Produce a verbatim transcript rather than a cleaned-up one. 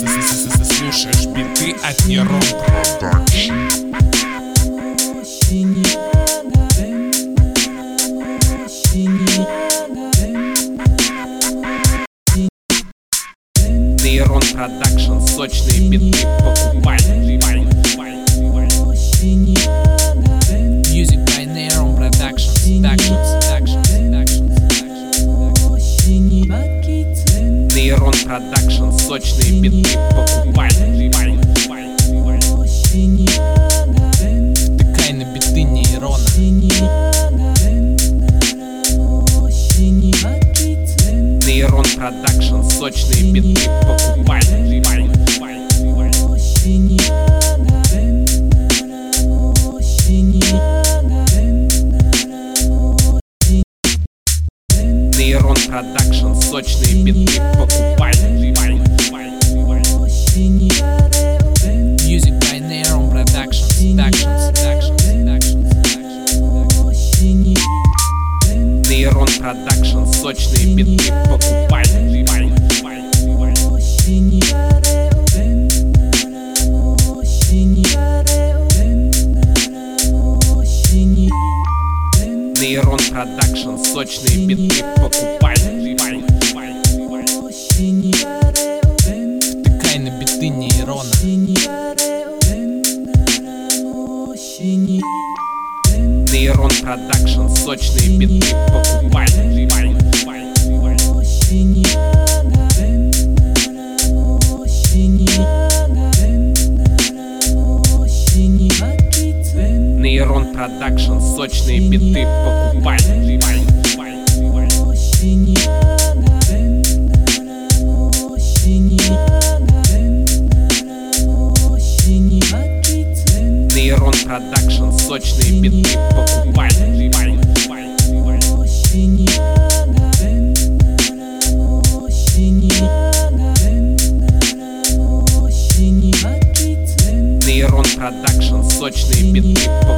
Слушаешь биты от Нейрон Продакшн. Нейрон Продакшн, сочные биты покупай. Music by Neyron Productions. Neyron Productions, сочные биты покупай. Втыкай на биты Нейрона. Neyron Productions, сочные биты покупай. Neyron Productions, сочные биты покупай. Music by Neyron Productions. Neyron Productions, сочные биты покупай. Neyron Productions, сочные биты покупай. Втыкай на биты Нейрона. Neyron Productions, сочные биты покупай. Neyron Productions, сочные биты покупай. Neyron Productions, сочные биты покупай. Neyron Productions, сочные биты покупай.